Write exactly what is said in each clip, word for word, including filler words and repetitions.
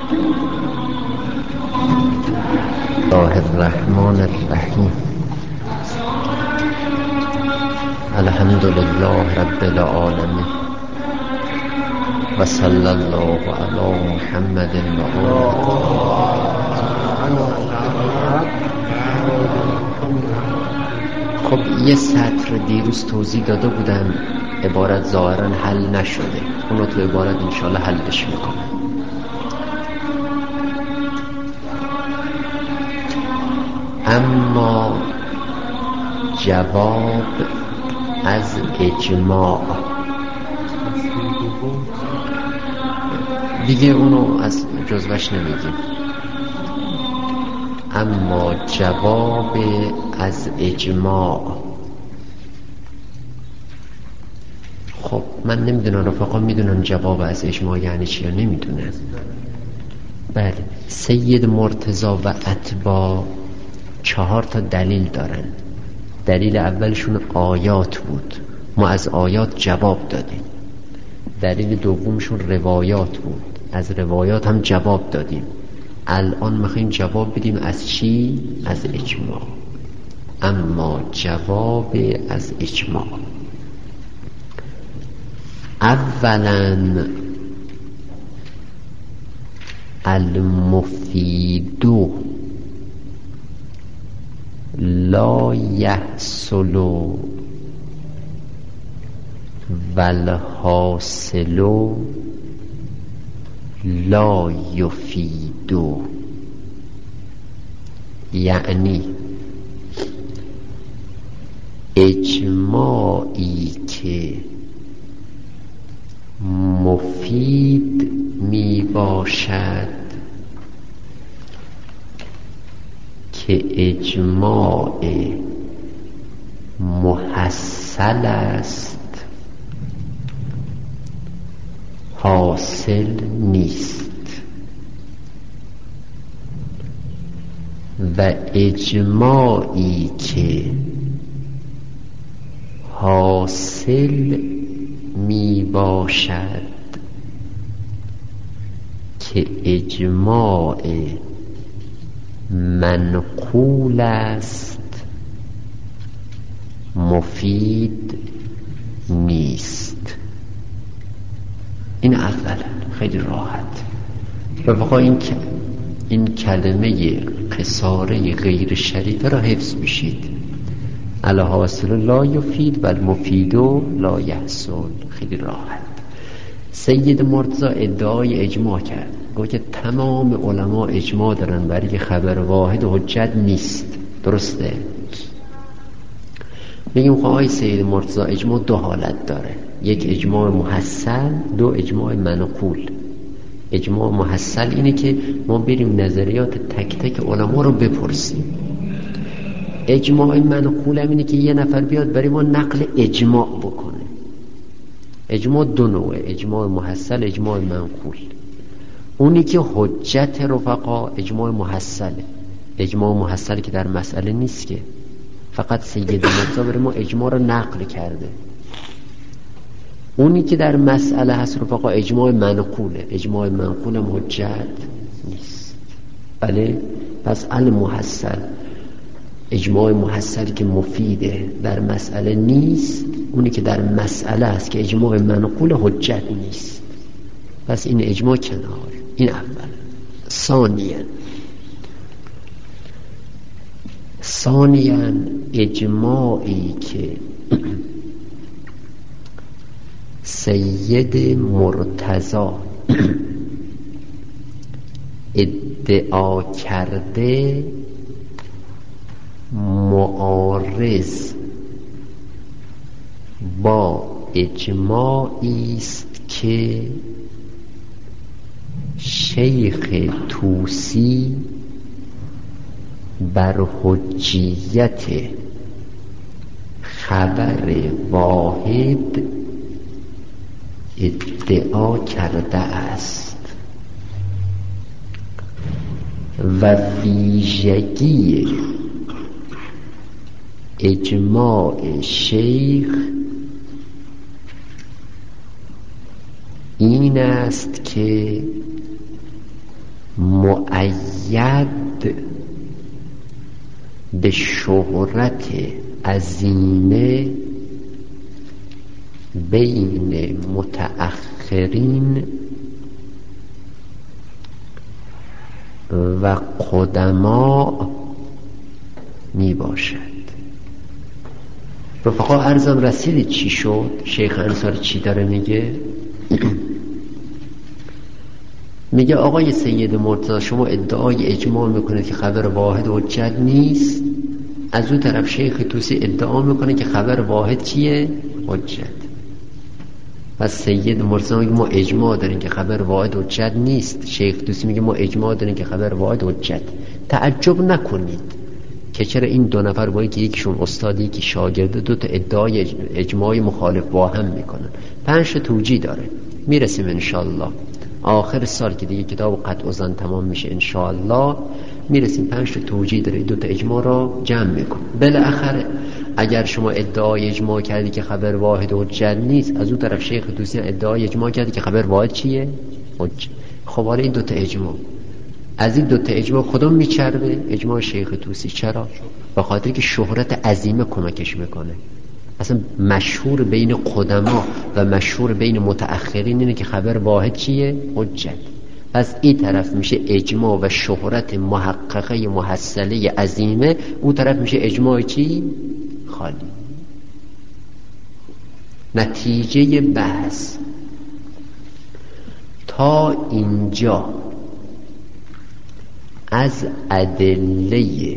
الله الرحمن الرحیم. الحمد لله رب العالمین و صلی الله علی محمد و آله. خب یه سطر دیروز توضیح داده بودم، عبارت ظاهرا حل نشده، اونو تو عبارت انشاءالله حلش میکنم. اما جواب از اجماع دیگه اونو از جزوش نمیگیم. اما جواب از اجماع، خب من نمیدونم رفقا میدونن جواب از اجماع یعنی چی یا نمیدونن؟ بله، سید مرتضی و اتباع چهار تا دلیل دارن. دلیل اولشون آیات بود، ما از آیات جواب دادیم. دلیل دومشون روایات بود، از روایات هم جواب دادیم. الان میخوایم جواب بدیم از چی؟ از اجماع. اما جواب از اجماع، اولا المفید لا یحصل والحاصل لا یفید. یعنی اجماعی که مفید می باشد که اجماع محصل است حاصل نیست، و اجماعی که حاصل می باشد که اجماع منقول است مفید نیست. این اولا خیلی راحت. رفقا این این کلمه قصاره غیر شریفه را حفظ میشید. الحاصل لا یفید و المفید لا یحصل. خیلی راحت. سید مرتضی ادعای اجماع کرد، گفت که تمام علما اجماع دارن برای خبر واحد حجت نیست. درسته؟ میگیم خب آقای سید مرتضی اجماع دو حالت داره، یک اجماع محصل، دو اجماع منقول. اجماع محصل اینه که ما بریم نظریات تک تک علما رو بپرسیم. اجماع منقول هم اینه که یه نفر بیاد برای ما نقل اجماع بکنه. اجماع دو نوعه، اجماع محصل، اجماع منقول. اونی که حجت رفقا اجماع محصله. اجماع محصل که در مسئله نیست، که فقط سید مرتضی برای ما اجماع رو نقل کرده. اونی که در مسئله هست رفقا اجماع منقوله. اجماع منقول هم حجت نیست. بله، پس المحصل، اجماع محصلی که مفیده در مسئله نیست. اونی که در مسئله هست که اجماع منقول حجت نیست. پس این اجماع کنار. این اول. ثانیا ثانیا اجماعی که سید مرتضی ادعا کرده معارض با اجماعی است که شیخ طوسی بر حجیت خبر واحد ادعا کرده است و ویژگی اجماع شیخ این است که مؤید به شهرت عظیمه بین متأخرین و قدما می باشد. رفقا عرضم رسیدید چی شد؟ شیخ انصاری چی داره میگه؟ میگه آقای سید مرتضی شما ادعای اجماع میکنید که خبر واحد حجت نیست، از اون طرف شیخ طوسی ادعا میکنه که خبر واحد چیه؟ حجت. پس سید مرتضی میگه ما اجماع داریم که خبر واحد حجت نیست، شیخ طوسی میگه ما اجماع داریم که خبر واحد حجت. تعجب نکنید که چرا این دو نفر با که یکیشون استادی یکی شاگرده دو تا ادعای اجماعی مخالف با هم میکنن. پنج تا توجیه داره. میرسیم انشالله آخر سال که دیگه کتاب قطع و ظن تمام میشه انشالله، میرسیم پنج تا توجیه داره، دو تا اجماع را جمع میکن. بالاخره اگر شما ادعای اجماع کردی که خبر واحد حجت نیست، از اون طرف شیخ طوسی ادعای اجماع کردی که خبر واحد چیه؟ حجت. خب حالا این دو تا اجماع، از این دو تا اجماع کدوم میچربه؟ اجماع شیخ طوسی. چرا؟ به خاطر که شهرت عظیمه کمکش میکنه. اصلا مشهور بین قدما و مشهور بین متأخرین اینه که خبر واحد چیه؟ حجت. پس این طرف میشه اجماع و شهرت محققه محصله عظیمه، اون طرف میشه اجماع چی؟ خالی. نتیجه بحث تا اینجا از ادله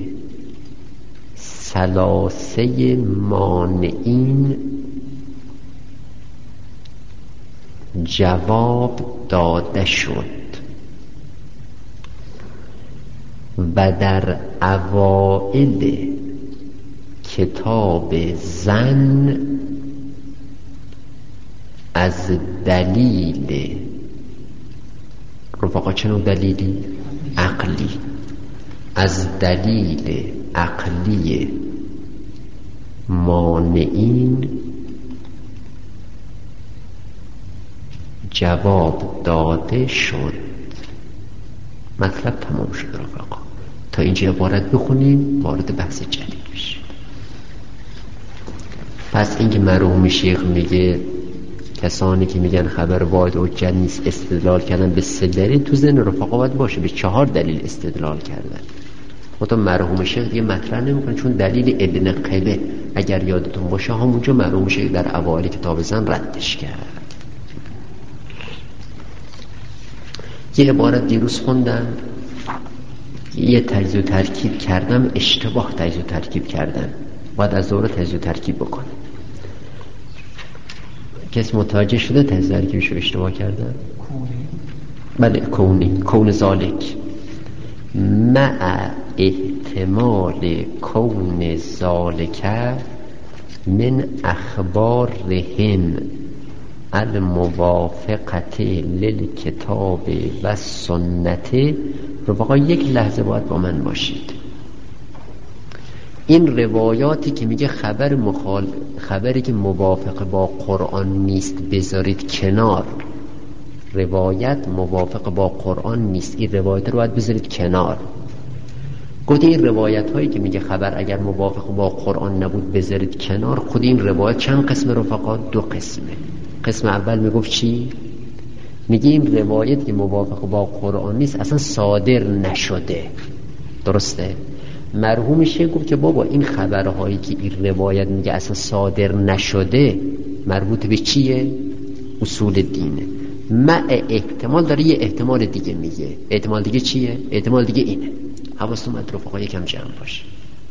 ثلاثه مانعین جواب داده شد و در اوائل کتاب زن از دلیل رفقا چنو دلیلی؟ عقلی، از دلیل عقلی مانعین جواب داده شد. مطلب تمام شد رفقا. تا اینجا عبارت بخونیم وارد بحث جدید بشیم. پس اینکه مرحوم شیخ میگه کسانی که میگن خبر واحد حجت نیست استدلال کردن به سه دلیل، تو ذهن رفقا باید باشه به چهار دلیل استدلال کردن. خودم مرحوم شیخ دیگه مطرح نمیکنه، چون دلیل ابن قبه اگر یادتون باشه همونجا مرحوم شیخ در اوایل کتاب زن ردش کرد. یه عبارت دیروز خوندم، یه تجزیه و ترکیب کردم، اشتباه تجزیه و ترکیب کردم، باید از دوره تجزیه و ترکیب بکنم. کسی متوجه شده تجزیه و ترکیبشو اشتباه کردم؟ بله، کونی، کون ذالک مع احتمال کون ذالک من اخبارهم الموافقت للکتاب و سنت. رفقا یک لحظه باید با من باشید. این روایاتی که میگه خبر مخال خبری که موافق با قرآن نیست بذارید کنار، روایت موافق با قرآن نیست، این روایت رو باید بذارید کنار. گفت این روایت هایی که میگه خبر اگر موافق با قرآن نبود بذارید کنار، خود این روایت چند قسم رفقا؟ دو قسمه. قسم اول میگفت چی؟ میگه این روایت که موافق با قرآن نیست اصلا صادر نشده. درسته؟ مرحوم شیخ گفت که بابا این خبرهایی که این روایت میگه اصلا صادر نشده مربوط به چیه؟ اصول دینه. مع احتمال داره یه احتمال دیگه میگه. احتمال دیگه چیه؟ احتمال دیگه اینه. حواستون باید رفقا یکم جمع باشه.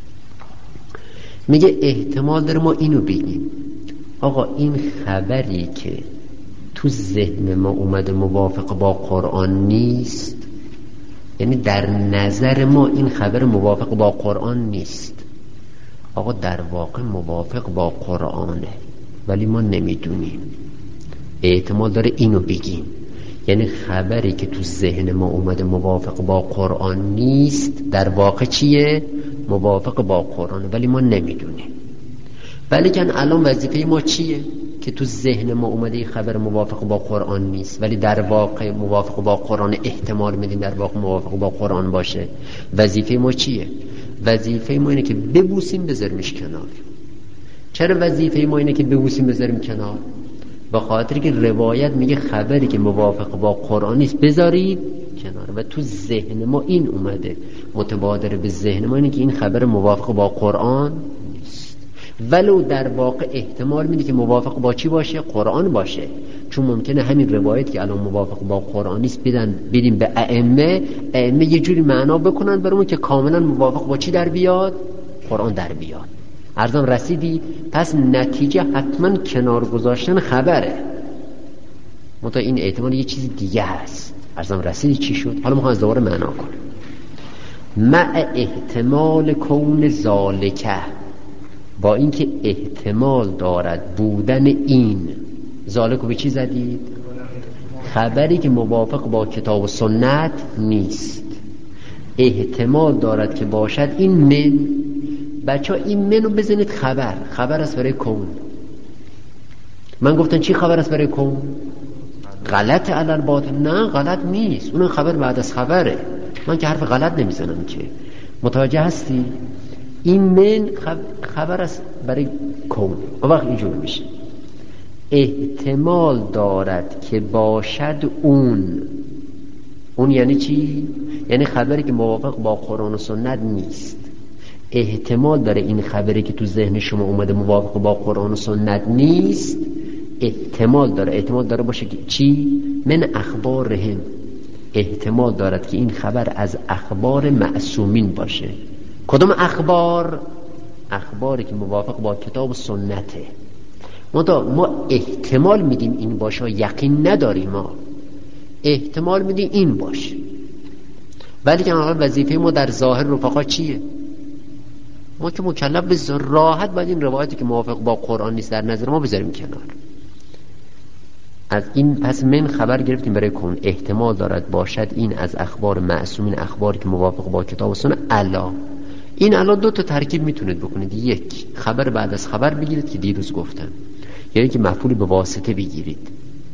میگه احتمال داره ما اینو بگیم آقا این خبری که تو ذهن ما اومده موافق با قرآن نیست، یعنی در نظر ما این خبر موافق با قرآن نیست، آقا در واقع موافق با قرآنه ولی ما نمیدونیم. احتمال داره اینو بگیم، یعنی خبری که تو ذهن ما اومده موافق با قرآن نیست در واقع چیه؟ موافق با قرآنه ولی ما نمیدونیم. ولی کن الان وظیفه ما چیه؟ که تو ذهن ما اومده خبر موافق با قرآن نیست ولی در واقع موافق با قرآن احتمال میدیم در واقع موافق با قرآن باشه، وظیفه ما چیه؟ وظیفه ما اینه که ببوسیم بذاریمش کنار. چرا وظیفه ما اینه که ببوسیم بذاریم کنار؟ به خاطر که روایت میگه خبری که موافق با قرآن نیست بذارید کنار و تو ذهن ما این اومده، متبادر به ذهن ما اینه که این خبر موافق با قرآن نیست، ولو در واقع احتمال میده که موافق با چی باشه؟ قرآن باشه. چون ممکنه همین روایت که الان موافق با قرآن نیست بدن بدیم به ائمه، ائمه یه جوری معنا بکنن برامون که کاملا موافق با چی در بیاد؟ قرآن در بیاد. عرضم رسیدی؟ پس نتیجه حتما کنار گذاشتن خبره، منتها این احتمال یه چیز دیگه هست. عرضم رسیدی چی شد؟ حالا میخوام از دوباره معنا کنم. مع احتمال کون ذالکه، با اینکه احتمال دارد بودن این، ذالکو به چی زدید؟ خبری که موافق با کتاب و سنت نیست، احتمال دارد که باشد این من. بچه ها این منو بزنید خبر، خبر است برای کون. من گفتن چی خبر است برای کون؟ غلط علل باطل؟ نه غلط نیست، اون خبر بعد از خبره، من که حرف غلط نمیزنم که. متوجه هستی؟ این من خبر است برای کون. و وقت اینجور میشه احتمال دارد که باشد اون. اون یعنی چی؟ یعنی خبری که موافق با قرآن و سنت نیست. احتمال داره این خبری که تو ذهن شما اومده موافق با قرآن و سنت نیست، احتمال داره احتمال داره باشه که چی؟ من اخبارهم، احتمال دارد که این خبر از اخبار معصومین باشه. کدوم اخبار؟ اخباری که موافق با کتاب و سنته. ما ما احتمال میدیم این باشه، یقین نداریم، ما احتمال میدیم این باشه، ولی که وظیفه ما در ظاهر رفقا چیه؟ ما که مکلف به راحت باید این روایتی که موافق با قرآن نیست در نظر ما بذاریم کنار. از این پس من خبر گرفتیم برای کن، احتمال دارد باشد این از اخبار معصومین، اخباری که موافق با کتاب و سنت. الا این الان دو تا ترکیب میتونید بکنید، یک خبر بعد از خبر بگیرید که دیروز گفتم، یعنی که مفعول به واسطه بگیرید.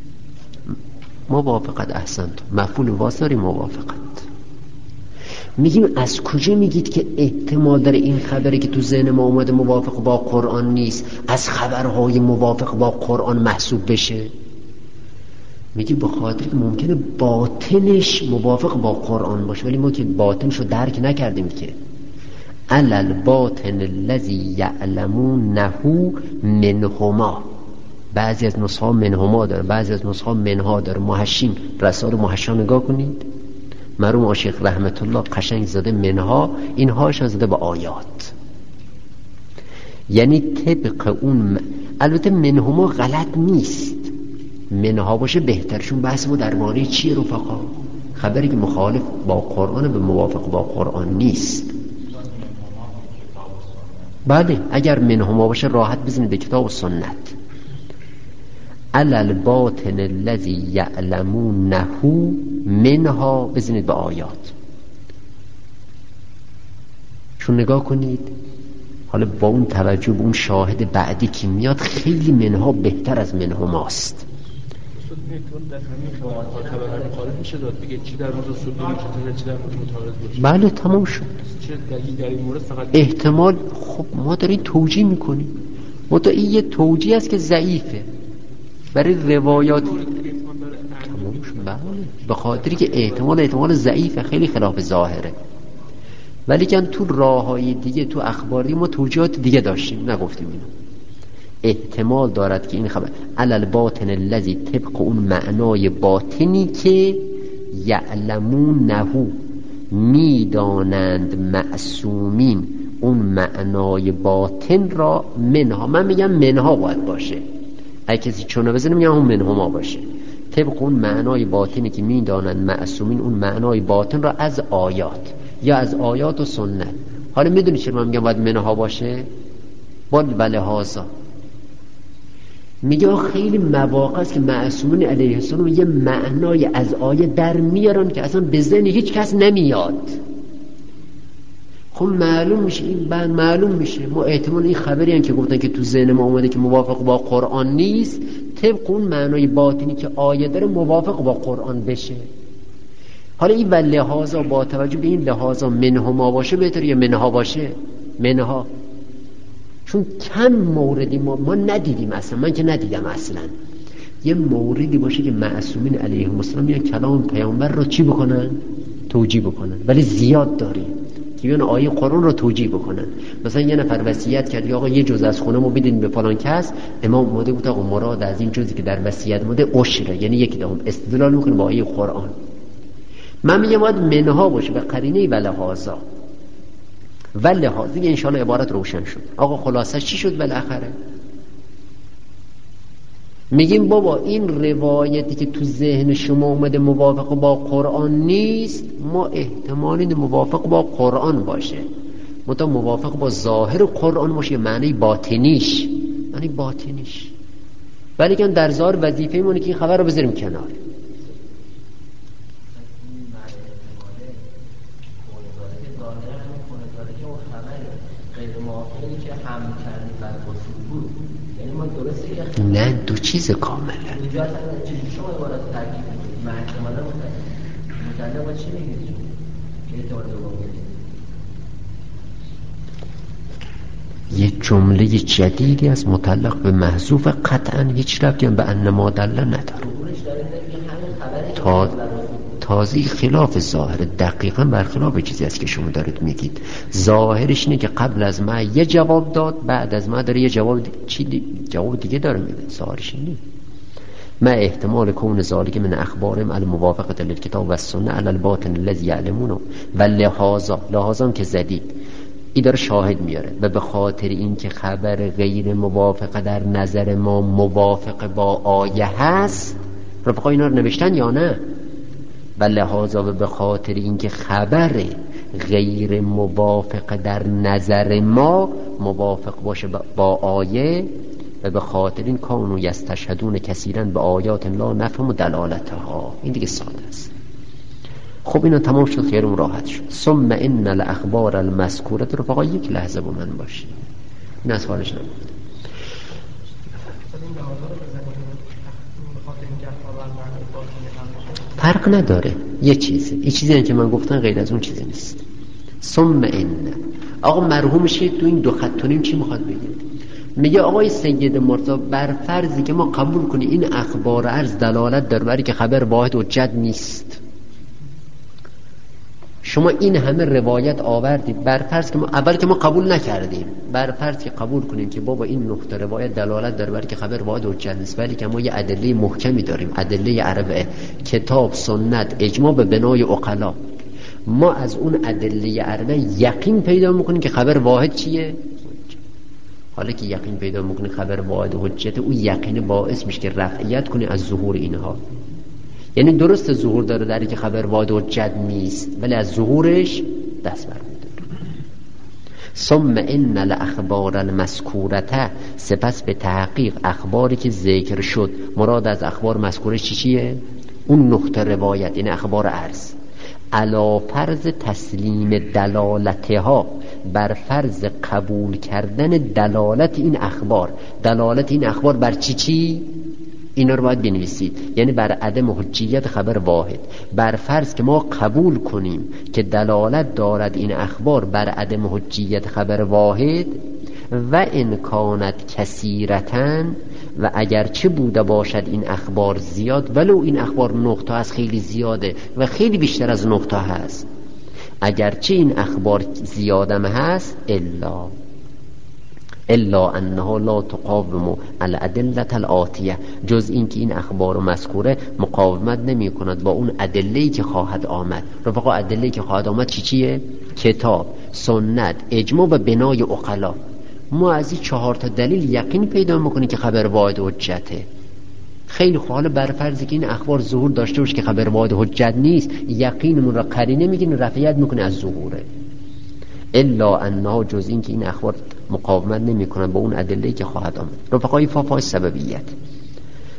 موافقت احسنت، مفعول به واسطه موافقت. میگیم از کجا میگید که احتمال داره این خبری که تو ذهن ما اومده موافق با قرآن نیست از خبرهای موافق با قرآن محسوب بشه؟ میگی به خاطر که ممکنه باطنش موافق با قرآن باشه ولی ما که باطنشو درک نکردیم که. علل باطن الذی یعلمونه منهما، بعضی از نسخه منهما داره، بعضی از نسخه منها داره. محشین رسال محشا نگاه کنید، مرحوم عاشق رحمت الله قشنگ زده منها، اینهاش زده با آیات، یعنی طبق اون. البته منهما غلط نیست، منها باشه بهترشون. بحث ما درباره چیه رفقا؟ خبری که مخالف با قرآن به موافق با قرآن نیست. بله اگر منهما باشه راحت بزنید به کتاب و سنت. علل باطن الذی یعلمونه منها بزنید به آیات. چون نگاه کنید حالا با اون توجه به اون شاهد بعدی که میاد خیلی منها بهتر از منهماست. بله تمام شد. احتمال خب ما داریم توجیه میکنیم، ما تا این یه توجیه است که ضعیفه برای روایات. تمام شد. بله به خاطری که احتمال احتمال ضعیفه، خیلی خلاف ظاهره، ولی که تو راههای دیگه تو اخباری ما توجیهات دیگه داشتیم نگفتیم اینو. احتمال دارد که این خبر علل باطن الذی، طبق اون معنای باطنی که یعلمونه میدانند معصومین، اون معنای باطن را منها. من میگم منها باید باشه، اگه کسی چونه بزنه میگم اون منها ما باشه. طبق اون معنای باطنی که میدانند معصومین، اون معنای باطن را از آیات یا از آیات و سنت. حالا میدونی چرا من میگم باید منها باشه؟ با ولهذا میگه خیلی مواقع است که معصومین علیه السلام یه معنای از آیه در میارن که اصلا به ذهن هیچ کس نمیاد. خب معلوم میشه این بعد معلوم میشه ما احتمال این خبری هم که گفتن که تو ذهن ما اومده که موافق با قرآن نیست طبق اون معنای باطنی که آیه داره موافق با قرآن بشه. حالا این و لحاظا با توجه به این لحاظا منهما باشه بهتر یا منها باشه؟ منها، چون کم موردی ما, ما ندیدیم اصلا، من که ندیدم اصلا یه موردی باشه که معصومین علیهم السلام میان کلام پیامبر رو چی بکنن؟ توجیه بکنن. ولی زیاد داریم که بیان آیه قرآن رو توجیه بکنن. مثلا یه نفر وصیت کرد یا آقا یه جز از خونه ما بدین به فلان کس، امام اومده گفت آقا مراد از این جزی که در وصیت مونده عشره، یعنی یک دوم استدلال میکنه با آیه قرآن. من میگم باید منها باشه به قرینه و لحاظا و لحاظ. دیگه انشاءالله عبارت روشن شد. آقا خلاصه چی شد بالاخره؟ میگیم بابا این روایتی که تو ذهن شما اومده موافق با قرآن نیست، ما احتمال این موافق با قرآن باشه، متا موافق با ظاهر قرآن باشه معنی باطنیش، معنی باطنیش، ولی که در ظاهر وظیفه مونه که این خبر رو بذاریم کنار. نه دو چیز کاملا. اینجا اصلا شما عبارت ترکیب می‌کنید. من احتمالاً متعلق با چی میگید؟ که اعتبار دوم یه جمله جدیدی از متعلق به محذوف قطعاً هیچ ربطی هم به انما دل نداره. تا تازه خلاف ظاهر، دقیقاً برخلاف چیزی است که شما دارید میگید. ظاهرش اینه که قبل از ما یه جواب داد، بعد از ما داره یه جواب دی... چی دی... جواب دیگه داره میده. ظاهرش اینه ما احتمال کون ذالک من اخبارهم علی موافقه للکتاب و السنه علی الباطن الذی یعلمونه و لحاظا لحاظا که زدید این داره شاهد میاره و به خاطر این که خبر غیر موافقه در نظر ما موافقه با آیه هست. رفقا اینا رو نوشتن یا نه؟ و لحاظا و به خاطر این که خبر غیر موافقه در نظر ما موافق باشه با آیه و به خاطر این کانو یستشهدون کثیرا به آیات لا نفهم دلالتها. این دیگه ساده است. خب اینا تمام شد، خیالمون راحت شد. ثم ان الاخبار المذکوره رو فقط یک لحظه با من باشی، این از حالش نبود. فرق نداره، یه چیزه، یه چیزی که من گفتم غیر از اون چیزی نیست. ثم ان آقا مرحومش تو این دو خط و نیم چی میخواد بگه؟ میگه آقای سید مرتضی بر فرضی که ما قبول کنیم این اخبار عرض دلالت داره بر که خبر واحد حجت نیست، شما این همه روایت آوردید، بر فرض که ما اول که ما قبول نکردیم، بر فرض که قبول کنیم که بابا این نقطه روایت دلالت داره بر که خبر واحد حجت نیست، ولی که ما یه ادله محکمی داریم، ادله اربعه، کتاب، سنت، اجماع به بنای عقلا، ما از اون ادله اربعه یقین پیدا میکنیم که خبر واحد چیه؟ حالا که یقین پیدا میکنی خبر واحد حجت، اون یقین باعث میشه که رفعیت کنی از ظهور اینها. یعنی درست ظهور داره داره که خبر واحد حجت نیست، ولی از ظهورش دست برمی‌داره. ثم ان الاخبار المذکوره، سپس به تحقیق اخباری که ذکر شد، مراد از اخبار مذکوره چی چیه؟ اون نقطه روایت، یعنی اخبار عرض، علی فرض تسلیم دلالتها، بر فرض قبول کردن دلالت این اخبار. دلالت این اخبار بر چی چی؟ اینا رو باید بنویسید، یعنی بر عدم حجیت خبر واحد. بر فرض که ما قبول کنیم که دلالت دارد این اخبار بر عدم حجیت خبر واحد، و امکانت کثیرتن، و اگرچه بوده باشد این اخبار زیاد، ولو این اخبار نقطه از خیلی زیاده و خیلی بیشتر از نقطه هست، اگرچه این اخبار زیادم هست، الا الا انها لا تقاوم الادله الاتیه، جز این که این اخبار مذکوره مقاومت نمی کند با اون ادله‌ای که خواهد آمد. رفقا ادله‌ای که خواهد آمد چی چیه؟ کتاب، سنت، اجماع و بنای عقلا. ما از این چهار تا دلیل یقین پیدا میکنیم که خبر واحد حجته. خیلی خوب، حالا بر فرضی که این اخبار ظهور داشته باشه که خبر واحد حجت نیست، یقینمون را قرینه میگیم رفعیت میکنه از ظهوره. الا انها، جز این که این اخبار مقاومت نمیکنن با اون ادله‌ای که خواهد آمد. رفقای فافای سببیت،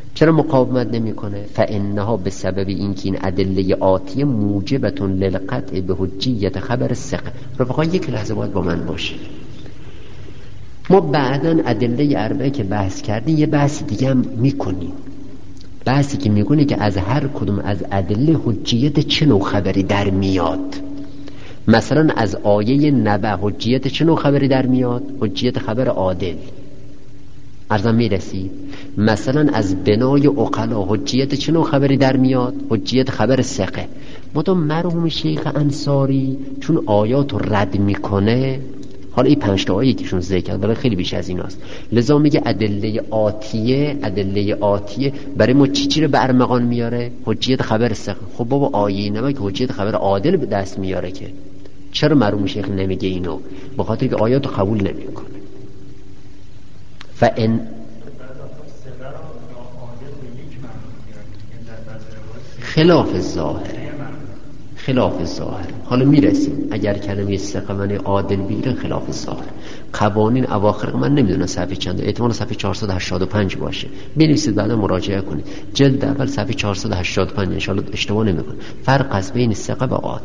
چرا مقاومت نمیکنه؟ فانها به سبب اینکه این ادله آتیه موجبتون للقطع به حجیت خبر ثقه. رفقا یک لحظه باید با من باشه. ما بعداً ادله اربعه که بحث کردیم یه بحث دیگه هم میکنیم، بحثی که میکنه که از هر کدوم از ادله حجیت چه نوع خبری در میاد. مثلا از آیه نبع حجیت چه نوع خبری در میاد؟ حجیت خبر عادل. ارزم میرسید. مثلا از بنای عقلا حجیت چه نوع خبری در میاد؟ حجیت خبر ثقه. مدام مرحوم شیخ انصاری چون آیات رو رد میکنه، حالا این پنج تا آیه کهشون ذکر کرد ولی خیلی بیش از ایناست، لذا میگه ادله آتیه ادله آتیه برای ما چی چی رو برمغان میاره؟ حجیت خبر ثقه. خب بابا آیه نبا که حجیت خبر عادل به دست میاره که. چرا مرحوم شیخ نمیگه اینو؟ به خاطر که آیات رو قبول نمیکنه. فان خلاف ظاهر خلاف ظاهر حالا میرسیم. اگر کلمه ثقه من عادل بگیرن خلاف ظاهر. قوانین اواخر من نمیدونم صفحه چنده، احتمال صفحه چهارصد و هشتاد و پنج باشه، بنویسید بعدا مراجعه کنید. جلد اول صفحه چهارصد و هشتاد و پنج ان شاء الله اشتباه نمیکنه. فرق است بین ثقه و عادل.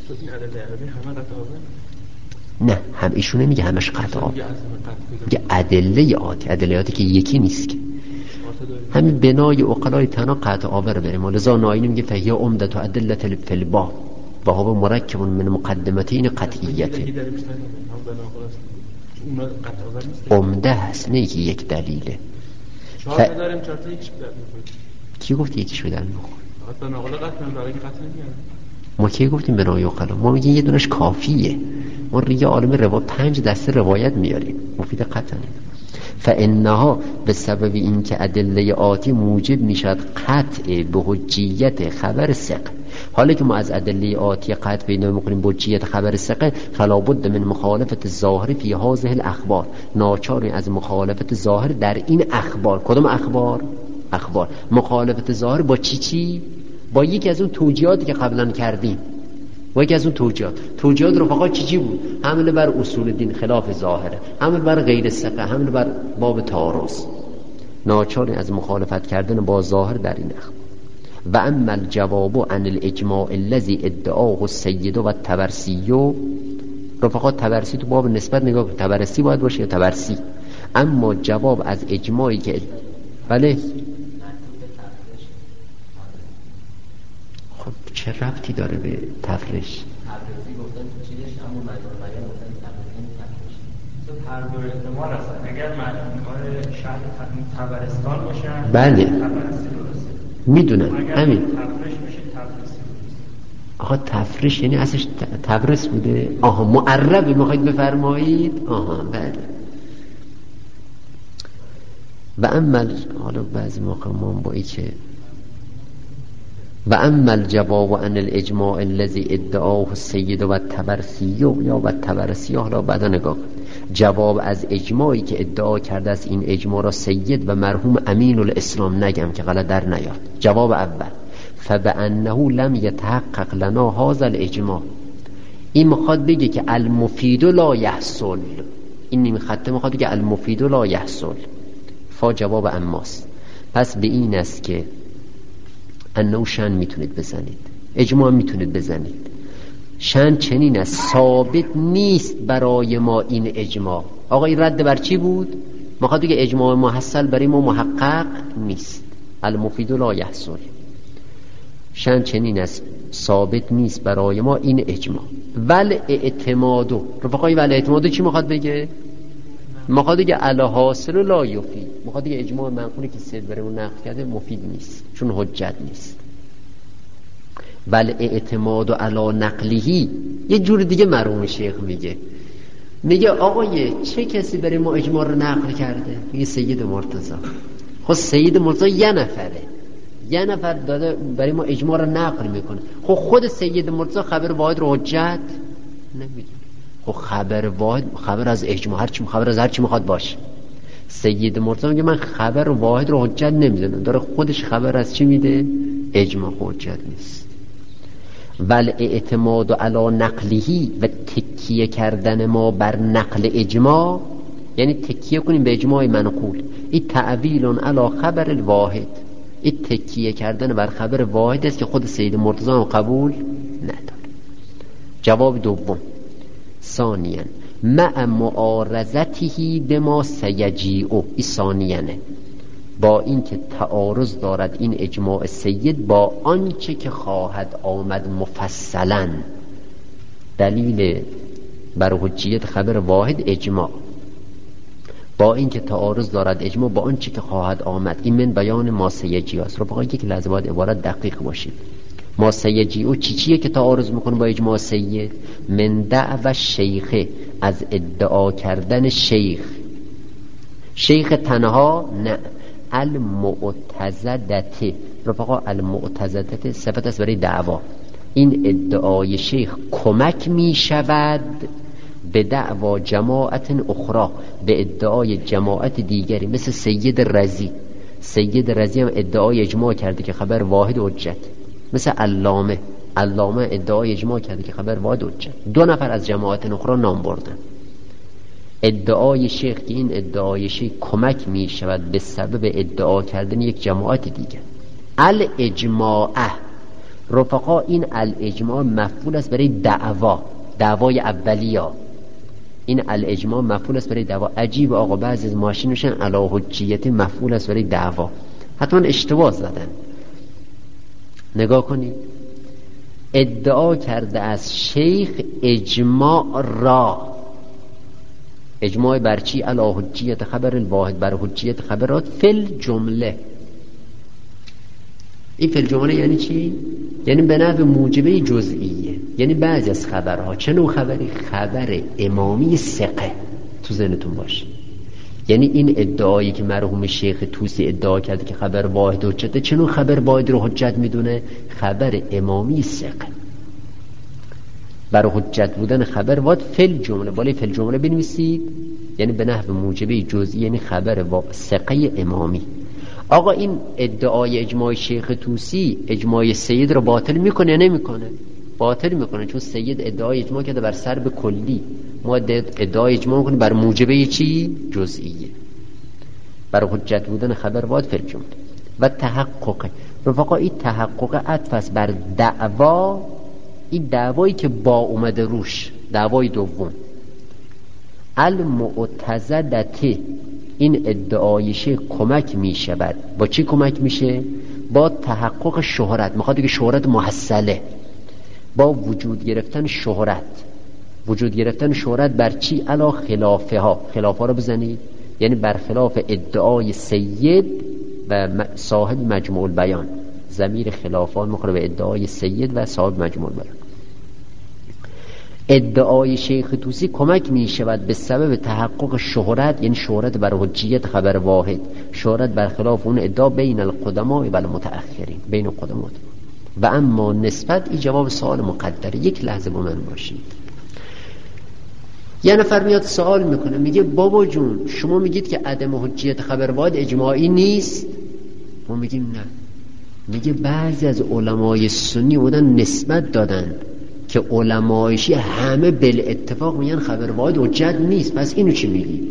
نه هم ایشون نمیگه همش قطع، میگه ادله آتی، ادلهاتی که یکی نیست که. همین بنای عقلای تنها قطع آور بریم. لذا ناینی میگه فهی عمدت و ادلت الفلبا و هو مرکب من مقدمتین قطعیته. عمده هست نه که یک دلیله. چهار تا داریم، چهار تا یکیش بدن کی گفت یکیش بدن میخوره؟ فقط بنا عقل قطع میکنه، برای که قطع نمیاره. ما کی گفتیم بنای عقلا؟ ما میگیم یه دونش کافیه. ما ریه عالم روایت پنج دسته روایت میاریم، مفید قطع نمیاره. فانها به سبب اینکه ادله آتی موجب میشد قطع به حجیت خبر ثقه. حالا که ما از ادله آتی قطع پیدا میکنیم به حجیت خبر ثقه، فلا بد من مخالفت ظاهر فی هذه الاخبار. ناچاری از مخالفت ظاهر در این اخبار. کدوم اخبار؟ اخبار مخالفت ظاهر با چی چی؟ با یکی از اون توجیهاتی که قبلا کردیم. و یکی از اون توجیهات توجیهات رفقا چی چی بود؟ حمله بر اصول دین خلاف ظاهره، حمله بر غیر ثقه، حمله بر باب تعارض. ناچاری از مخالفت کردن با ظاهر در این اخبار. و اما الجواب عن الاجماع الذي ادعاه السید و الطبرسی. رفقا طبرسی تو باب نسبت نگاه کن، طبرسی باید باشه یا طبرسی. اما جواب از اجماعی که بله چه ربطی داره به تفرش؟ تفریزی گفتن تو چیزش اما مجموع بیان گفتن تفریزی تفریش. تو هر دو احتمال هستن. اگر مجموعه شهر طبرستان باشن بله تفریزی درسته. میدونم همین. تفریش میشه تفریزی. آها تفریش یعنی اصلش تبرس بوده. آها معربی میخواید بفرمایید؟ آها بله. و اما حالا بعضی موقع ما با ای که و اما الجواب عن الاجماع الذي ادعاه السید و الطبرسی یا و الطبرسی، حالا بعدا نگاه کن. جواب از اجماعی که ادعا کرده است این اجماع را سید و مرحوم امین الاسلام، نگم که غلط در نیاد. جواب اول فبانه لم يتحقق لنا هذا الاجماع. این میخواد بگه که المفید لا یحصل. این نیم خطه میخواد بگه المفید لا یحصل. فا جواب اماست. پس به این است که انه شن میتونید بزنید، اجماع میتونید بزنید. شن چنین است ثابت نیست برای ما این اجماع. آقا این رد بر چی بود؟ میخواد بگه اجماع محصل برای ما محقق نیست. المفید لا یحصل. شن چنین است ثابت نیست برای ما این اجماع. ول اعتمادو رفقای ول اعتمادو چی میخواد بگه؟ میخواد بگه الا حاصل لا یفید. میخواد بگه اجماع منقولی که سید برای اون نقل کرده مفید نیست چون حجت نیست. بل اعتماد و علا نقلیهی یه جور دیگه مرحوم شیخ میگه، میگه آقای چه کسی برای ما اجماع رو نقل کرده؟ میگه سید مرتضی. خب سید مرتضی یه نفره، یه نفر داده برای ما اجماع رو نقل میکنه. خب خود سید مرتضی خبر واحد رو حجت نمیدونه. خب خبر واحد خبر از اجماع، هر چی خبر از هر چی میخواد باشه. سید مرتضی میگه من خبر واحد رو حجت نمیدونم، داره خودش خبر از چی میده؟ اجماع حجت نیست. ول اعتماد علی نقلیهی و تکیه کردن ما بر نقل اجماع، یعنی تکیه کنیم به اجماع منقول. این تعویل علی خبر الواحد. این تکیه کردن بر خبر واحد است که خود سید مرتضی هم قبول نداره. جواب دوم، ثانیاً مع معارضته بما سیجیء، این ثانیانه، با این که تعارض دارد این اجماع سید با آنچه که خواهد آمد مفصلا. دلیل بر حجیت خبر واحد اجماع، با این که تعارض دارد اجماع با آنچه که خواهد آمد. این من بیان ما سیجیء است. رفقا یک لحظه باید عبارت دقیق باشید. ما سیجیء چی چیه که تعارض میکنه با اجماع سید؟ من دعو شیخ، از ادعا کردن شیخ. شیخ تنها نه، المعتزدته. رفقا المعتزدته صفت است برای دعوا. این ادعای شیخ کمک می شود به دعوا جماعت اخرى، به ادعای جماعت دیگری، مثل سید رضی. سید رضی هم ادعای اجماع کرده که خبر واحد حجت. مثل علامه، علامه ادعای اجماع کرده که خبر واحد حجت. دو نفر از جماعت اخرى نام بردن. ادعای شیخ که این ادعای شیخ کمک می شود به سبب ادعا کردن یک جماعت دیگر. الاجماع، رفقا این الاجماع مفعول است برای دعوا، دعوای اولیا. این الاجماع مفعول است برای دعوا. عجیب آقا بعضی از ماشینشون علی حجیت مفعول است برای دعوا. حتما اشتباه زدن. نگاه کنید، ادعا کرده از شیخ اجماع را. اجماع بر چی؟ علی حجیت خبر الواحد، بر حجیت خبرات فل جمله. این فل جمله یعنی چی؟ یعنی به نحو موجبه جزئیه. یعنی بعضی از خبرها، چه نوع خبری؟ خبر امامی ثقه. تو ذهنتون باشه. یعنی این ادعایی که مرحوم شیخ طوسی ادعا کرده که خبر واحد حجته، چه نوع خبر واحد رو حجت میدونه؟ خبر امامی ثقه. برای حجت بودن خبر واحد فل جمله، بالای فل جمله بنویسید، یعنی به نحو موجبه جزئی، یعنی خبر ثقه امامی. آقا این ادعای اجماع شیخ طوسی اجماع سید رو باطل میکنه یا نمیکنه؟ باطل میکنه، چون سید ادعای اجماع کرده بر سرب کلی، ما ادعای اجماع میکنه بر موجبه چی؟ جزئیه. برای حجت بودن خبر واحد فل جمله. و تحقق، رفقا این تحقق عطف است بر دعوا. این دعوایی که با اومده روش، دعوای دوم. المعتزدته، این ادعایشه کمک می شود. با چی کمک میشه؟ با تحقق شهرت. میخواد که شهرت محصله، با وجود گرفتن شهرت. وجود گرفتن شهرت بر چی؟ علا خلافه ها. خلافه ها رو بزنید، یعنی برخلاف ادعای سید و صاحب مجموع البیان. ضمیر خلافه ها میخوره به ادعای سید و صاحب مجموع البیان. ادعای شیخ طوسی کمک می شود به سبب تحقق شهرت، یعنی شهرت بر حجیت خبر واحد، شهرت برخلاف اون ادعا بین القدماء و المتأخرین، بین قدمات. و اما نسبت، این جواب سوال مقدره. یک لحظه با من باشید. یه نفر میاد سوال میکنه، میگه بابا جون شما میگید که عدم حجیت خبر واحد اجماعی نیست؟ ما میگیم نه. میگه بعضی از علمای سنی بودن نسبت دادن که علمای شیعه همه بل اتفاق میگن خبر واحد حجت نیست. پس اینو چی میگید؟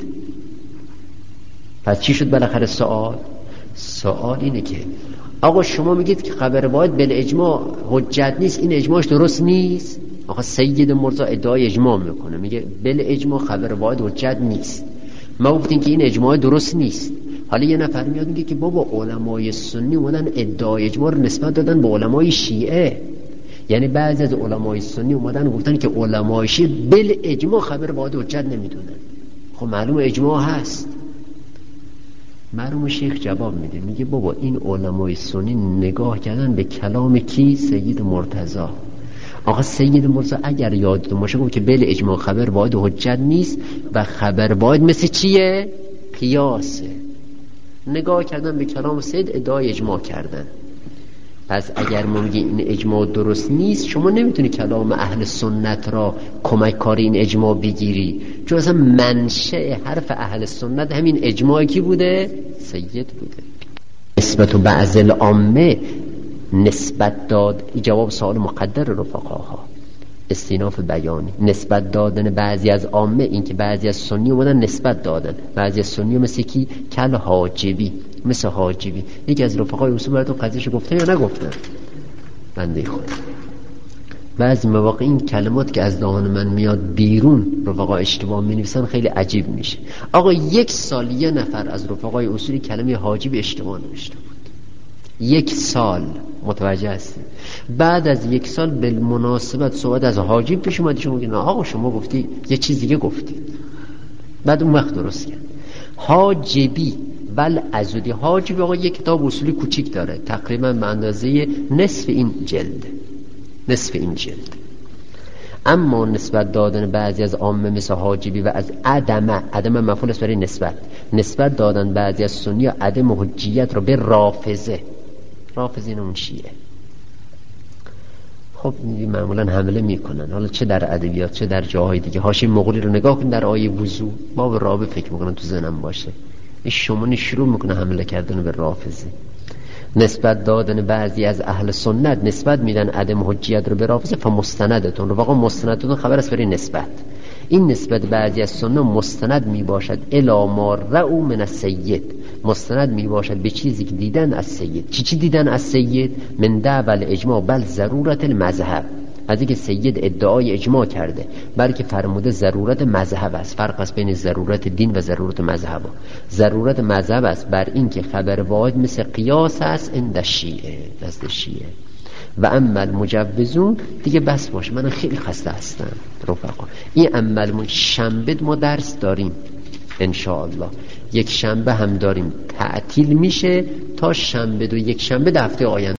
پس چی شد بالاخره سوال؟ سوال اینه که آقا شما میگید که خبر واحد بل اجماع حجت نیست، این اجماعش درست نیست. آقا سید مرتضی ادعای اجماع میکنه، میگه بل اجماع خبر واحد حجت نیست. ما گفتیم که این اجماع درست نیست. حالا یه نفر میاد میگه که بابا علمای سنی اومدن ادعای اجماع رو نسبت دادن به علمای شیعه. یعنی بعضی از علمای سنی اومدن گفتن که علمای شیعه بل اجماع خبر واحد حجت نمیدونن. خب معلوم اجماع هست. مرحوم شیخ جواب میده، میگه بابا این علمای سنی نگاه کردن به کلام کی؟ سید مرتضی. آقا سید مرتضی اگر یادتون باشه گفت که بل اجماع خبر واحد حجت نیست و خبر واحد مثل چیه؟ قیاسه. نگاه کردن به کلام سید ادعای اجماع کردن. پس اگر ما میگیم این اجماع درست نیست، شما نمیتونی کلام اهل سنت را کمک کار این اجماع بگیری، چون اصلا منشأ حرف اهل سنت همین اجماعی کی بوده؟ سید بوده. نسبت و بعض العامه نسبت داد، این جواب سوال مقدر رفقاها، استیناف بیانی. نسبت دادن بعضی از عامه، این که بعضی از سنی اومدن نسبت دادن. بعضی از سنی مثل کی؟ کل حاجبی مثل حاجبی. یکی از رفقای اصول براتون قضیهشو گفتن یا نگفتن؟ بنده خدا بعضی مواقع این کلمات که از دهان من میاد بیرون رفقا اشتباه می‌نویسن خیلی عجیب میشه. آقا یک سال یه نفر از رفقای اصولی کلمه حاجب اشتباه نوشته بود، یک سال، متوجه هستی؟ بعد از یک سال بالمناسبت صحبت از حاجب پیش اومد، شما میگین آقا شما گفتی یه چیز دیگه گفتی، بعد اون وقت درست کرد. حاجبی ول ازودی. حاجبی آقا یک کتاب اصولی کوچیک داره، تقریبا به اندازه نصف این جلد، نصف این جلد. اما نسبت دادن بعضی از عامه مثل حاجبی و از عدم عدم مفعول است برای نسبت نسبت دادن بعضی از سنی و عدم حجیت رو به رافضه. رافضه این اون شیعه. خب معمولا حمله میکنن، حالا چه در ادبیات چه در جاهای دیگه. حاشیه مغولی رو نگاه کن در آیه وضو، ما به رابه فکر میکنن تو ذهنم باشه، این شمونی شروع میکنه حمله کردن به رافضه. نسبت دادن بعضی از اهل سنت نسبت میدن عدم حجیت رو به رافضه. فمستندتون رو واقعا مستندتون خبر است برای نسبت. این نسبت بعضی از سنت مستند می باشد الی ما رأوا من السید، مستند می باشد به چیزی که دیدن از سید. چی چی دیدن از سید؟ من دعوی اجماع بل ضرورت المذهب، از اینکه سید ادعای اجماع کرده بلکه فرموده ضرورت مذهب است. فرق است بین ضرورت دین و ضرورت مذهب. ضرورت مذهب است بر این که خبر واحد مثل قیاس است عند شیعه، نزد شیعه. و اما المجوزون دیگه بس باشه، من خیلی خسته هستم رفقا. این عمل شنبه ما درس داریم انشاءالله، یک شنبه هم داریم، تعطیل میشه تا شنبه دو یک شنبه هفته آینده.